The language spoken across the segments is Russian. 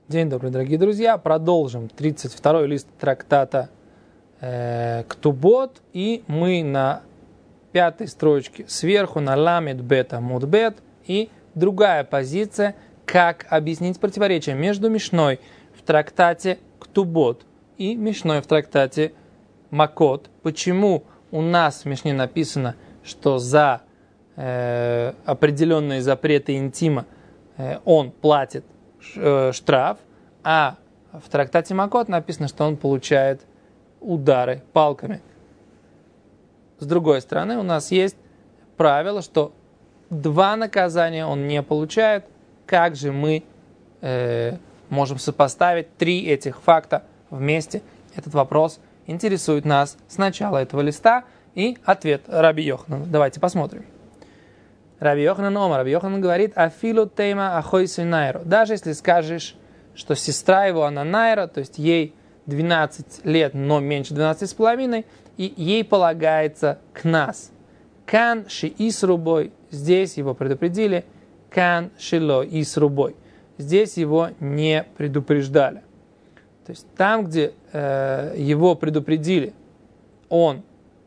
День добрый, дорогие друзья. Продолжим 32-й лист трактата Ктубот. И мы на 5-й строчке сверху на ламед бет амуд бет. И другая позиция, как объяснить противоречие между Мишной в трактате Ктубот и Мишной в трактате Макот. Почему у нас в Мишне написано, что за определенные запреты интима он платит штраф, а в трактате Макот написано, что он получает удары палками. С другой стороны, у нас есть правило, что 2 наказания он не получает. Как же мы можем сопоставить 3 этих факта вместе? Этот вопрос интересует нас с начала этого листа. И ответ Раби Йоханана. Давайте посмотрим. Раби Йоханан говорит: «Афилу тейма ахойсу найро». Даже если скажешь, что сестра его, она найра, то есть ей 12 лет, но меньше 12,5, и ей полагается кнас. Кан ши исрубой, здесь его предупредили. Кан шило исрубой, здесь его не предупреждали. То есть там, где его предупредили, он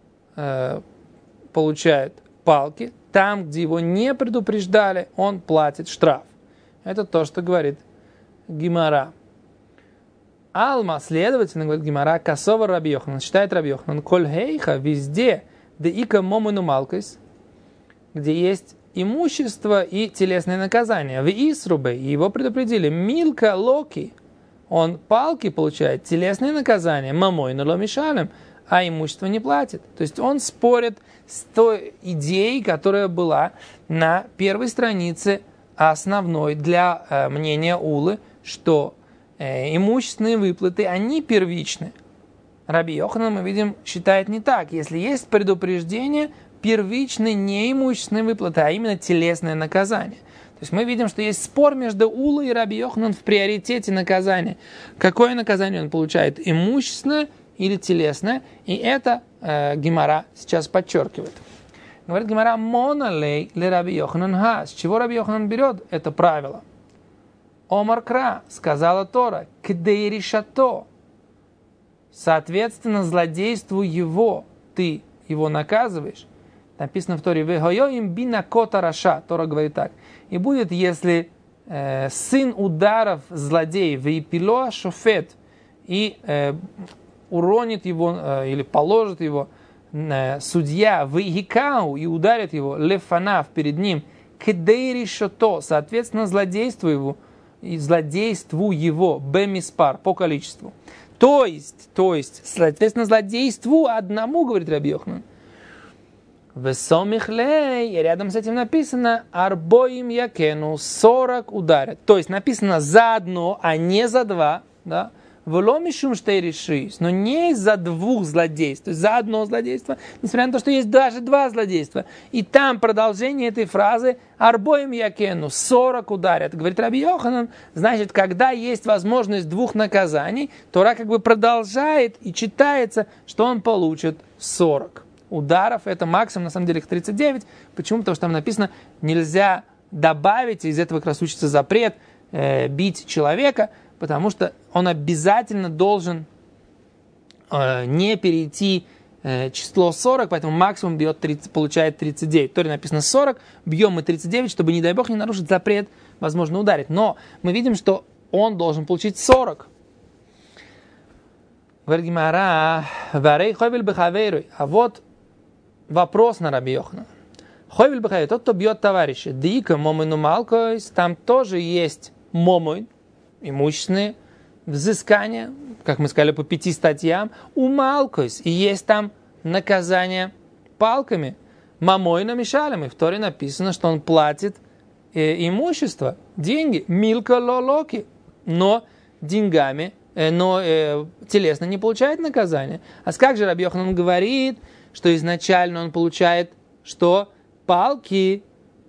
получает палки. Там, где его не предупреждали, он платит штраф. Это то, что говорит Гемара. Алма, следовательно, говорит Гемара, касова Раби Йоханан, считает Раби Йоханан, коль хейха, везде, да ика момуну малкайс, где есть имущество и телесные наказания. В Исрубе, его предупредили, милка локи, он палки получает, телесные наказания, мамойну ломишалем, а имущество не платит. То есть он спорит с той идеей, которая была на первой странице основной для мнения Улы, что имущественные выплаты, они первичны. Раби Йоханан, мы видим, считает не так. Если есть предупреждение, первичны не имущественные выплаты, а именно телесное наказание. То есть мы видим, что есть спор между Улой и Раби Йоханан в приоритете наказания. Какое наказание он получает? Имущественное или телесное? И это Гемара сейчас подчеркивает. Говорит Гемара: «Моналей ле Раби Йоханан ха». С чего Раби Йоханан берет это правило? Омар кра, сказала Тора, кдей решато. Соответственно, злодейству его ты его наказываешь. Написано в Торе: «Вегойоим бина кота раша». Тора говорит так: и будет, если сын ударов злодей, вейпилоа шофет, и уронит его или положит его судья в Игикау и ударит его лефанав перед ним, кдейри шото, соответственно, злодейству его бемиспар, по количеству. То есть, соответственно, злодейству одному, говорит Раби Йоханан. Весомихлей, и рядом с этим написано арбоим якену, 40 ударят. То есть написано за одно, а не за 2, да? Вломишум штейришис, но не из-за 2 злодейств, то есть за одно злодейство, несмотря на то, что есть даже 2 злодейства. И там продолжение этой фразы арбоим якену, 40 ударят. Говорит Раби Йоханан, значит, когда есть возможность 2 наказаний, Тора как бы продолжает и читается, что он получит 40 ударов. Это максимум, на самом деле, их 39. Почему? Потому что там написано, нельзя добавить, из этого как раз учится запрет бить человека, потому что он обязательно должен не перейти число 40, поэтому максимум бьет 30, получает 39. В Торе написано 40, бьем мы 39, чтобы, не дай бог, не нарушить запрет, возможно, ударить. Но мы видим, что он должен получить 40. Говорит Гемара: «Варей хойвель бехавейрой». А вот вопрос на Раби Йоханана. Хойвель бехавейрой, тот, кто бьет товарища, дика момойну малкойс, там тоже есть момойн, имущественные взыскания, как мы сказали, по 5 статьям, умалкойс, и есть там наказание палками, мамойна мишалем, и в Торе написано, что он платит имущество, деньги, милка лолоки, но деньгами, телесно не получает наказание. А как же Раби Йоханан говорит, что изначально он получает что? Палки.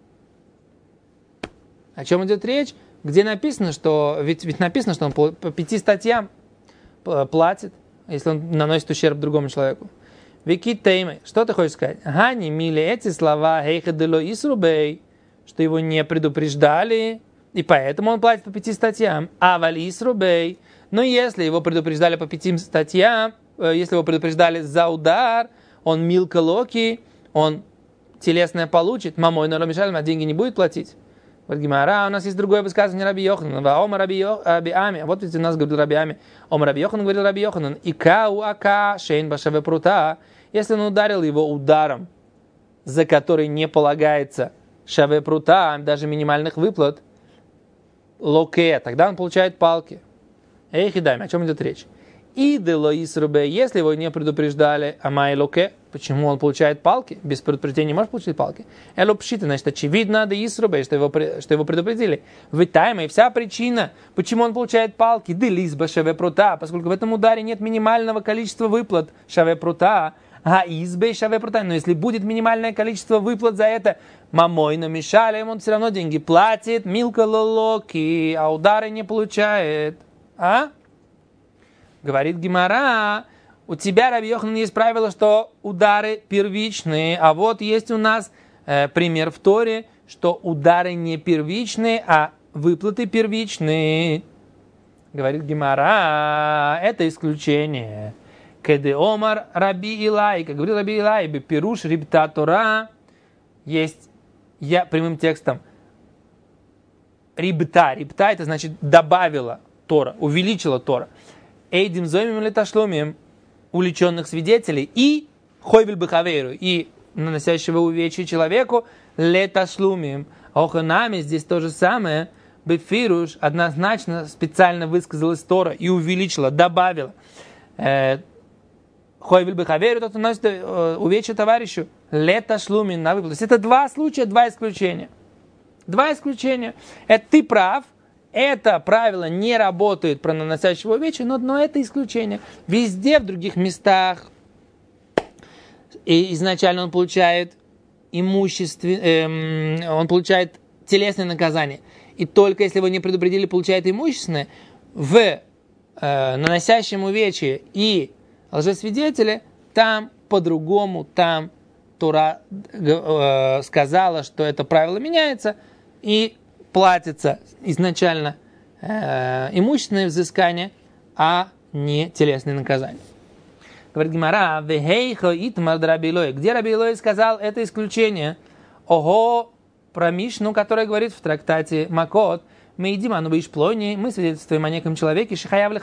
О чем идет речь? Где написано, что... Ведь написано, что он по 5 статьям платит, если он наносит ущерб другому человеку. Вики теймы. Что ты хочешь сказать? Гани, мили, эти слова, хейха дело исрубей, что его не предупреждали, И поэтому он платит по 5 статьям. А валис рубей. Но если его предупреждали по 5 статьям, если его предупреждали за удар, он милка локи, он телесное получит, мамой, но Рамишаль, а деньги не будет платить. Говорит Гимара, у нас есть другое высказывание Раби Йоханана. Ома Раби Ами. Вот ведь у нас говорил Раби Ами. Ома Раби Йоханан говорил Раби Йоханан. Икау ака шейн башаве прута. Если он ударил его ударом, за который не полагается шаве прута, даже минимальных выплат, локе, тогда он получает палки. Эй, хидами, о чем идет речь? И делоис рубе, если его не предупреждали, амай локе, почему он получает палки? Без предупреждения не может получить палки. Эло пшита, значит, очевидно, да ис рубе, что его предупредили. Витайма, и вся причина, почему он получает палки, делис ба шаве прута, поскольку в этом ударе нет минимального количества выплат шаве прута, а избей шаве прута, но если будет минимальное количество выплат за это, мамой намешали, ему он все равно деньги платит, милка лолоки, а удары не получает. А? Говорит Гимара, у тебя, Раби Йоханан, есть правило, что удары первичные, а вот есть у нас пример в Торе, что удары не первичные, а выплаты первичные. Говорит Гимара, это исключение. Кеде омар Раби Илай, как говорил Раби Илай, бепируш рибта Тора, есть прямым текстом рибта это значит добавила Тора, увеличила Тора. Эйдим зомим леташломим, увлеченных свидетелей, и хойвель бехавейру, и наносящего увечья человеку, леташлумим. Оханами здесь то же самое, бефируш однозначно специально высказалась Тора и увеличила, добавила. Хойвель бехавейру, тот, кто наносит увечья товарищу, леташлумим на выплату. То есть это два случая, два исключения. Два исключения. Это ты прав. Это правило не работает про наносящего увечья, но это исключение. Везде, в других местах, и изначально он получает он получает телесное наказание. И только если его не предупредили, получает имущественное. В наносящем увечье и лжесвидетеле, там по-другому, там Тора сказала, что это правило меняется, и платится изначально имущественное взыскание, а не телесное наказание. Говорит Гимара, где Раби Илой сказал это исключение? Ого, про Мишну, которая говорит в трактате Макот, мы свидетельствуем о неком человеке,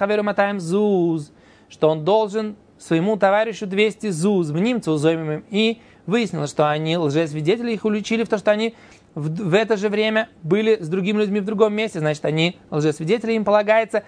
что он должен своему товарищу 200 зуз, в немцу узоймим, и выяснилось, что они лжесвидетели, их уличили в то, что они в это же время были с другими людьми в другом месте, значит, они лжесвидетели, им полагается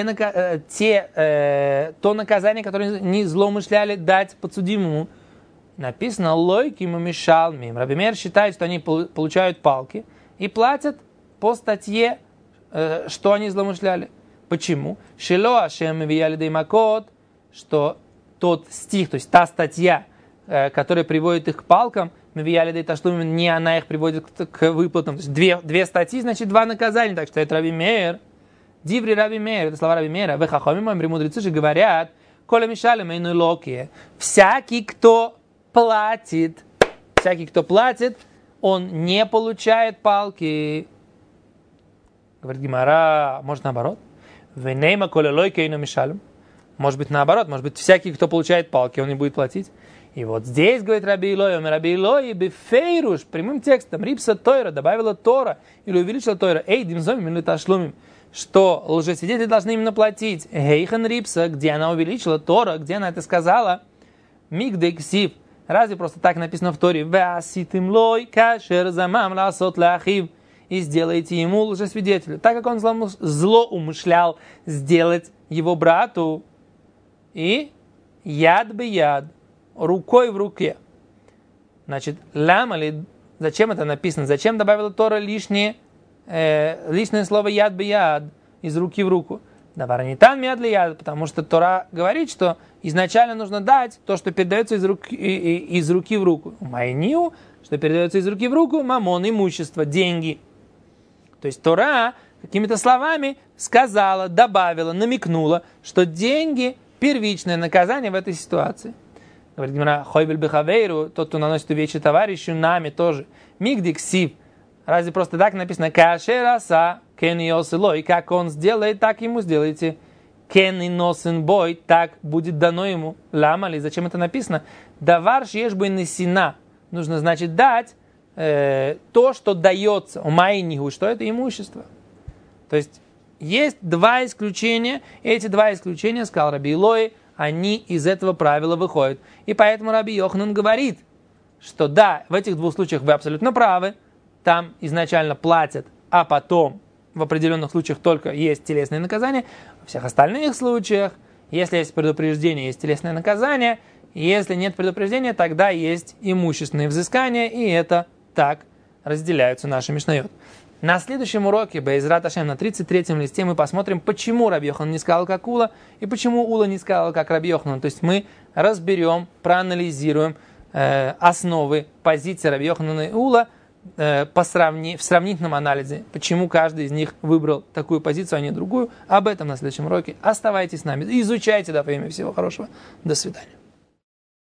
то наказание, которое они злоумышляли дать подсудимому. Написано лойки мешал мим. Раби Меир считает, что они получают палки и платят по статье, что они злоумышляли. Почему? Шело ашем вияли деймакот, что тот стих, то есть та статья, которая приводит их к палкам, не она их приводит к выплатам. То есть две статьи, значит, два наказания. Так что это Раби Меир. Диври Раби Меир, это слова Раби Меира. Вехахомим, мудрецы же говорят, коля мишали мейну локи. Всякий, кто платит, он не получает палки. Говорит Гимара, может наоборот? Венейма коля лойки и мишалим. Может быть наоборот, может быть всякий, кто получает палки, он не будет платить. И вот здесь, говорит Раби Илой, бефейруш, прямым текстом, рипса Тойра, добавила Тора, или увеличила Тойра, эйдим зомим или ташлумим, что лжесвидетели должны именно платить. Гейхан рипса, где она увеличила Тора, где она это сказала, мигдексив, разве просто так написано в Торе, васитим лой кашер замам ласот лахив, и сделайте ему лжесвидетелю, так как он злоумышлял сделать его брату, и яд бы яд, рукой в руке. Значит, зачем это написано? Зачем добавила Тора лишнее слово яд бы яд из руки в руку? Даваранитан мяд ли яд, потому что Тора говорит, что изначально нужно дать то, что передается из руки в руку. Майниу, что передается из руки в руку, мамон, имущество, деньги. То есть Тора какими-то словами сказала, добавила, намекнула, что деньги первичное наказание в этой ситуации. Говорит Гимара, хойвель бехавейру, тот, кто наносит увечья товарищу, нами тоже. Мигдиксив. Разве просто так написано? Кашераса, кен и осылой, как он сделает, так ему сделайте. Кен и носен бой, так будет дано ему. Ламали, зачем это написано? Давар шешбой несина. Нужно, значит, дать то, что дается. Умайнигу, что это имущество. То есть, есть два исключения. Эти два исключения, сказал Раби Илой, они из этого правила выходят. И поэтому Раби Йоханан говорит, что да, в этих двух случаях вы абсолютно правы. Там изначально платят, а потом в определенных случаях только есть телесные наказания. Во всех остальных случаях, если есть предупреждение, есть телесное наказание. Если нет предупреждения, тогда есть имущественные взыскания. И это так разделяются наши мишнайот. На следующем уроке, Бе'езрат Ашем, на 33-м листе, мы посмотрим, почему Раби Йоханан не сказал, как Ула, и почему Ула не сказал, как Раби Йоханан. То есть мы разберем, проанализируем основы позиции Раби Йоханана и Ула в сравнительном анализе, почему каждый из них выбрал такую позицию, а не другую. Об этом на следующем уроке. Оставайтесь с нами, изучайте, да, во имя всего хорошего. До свидания.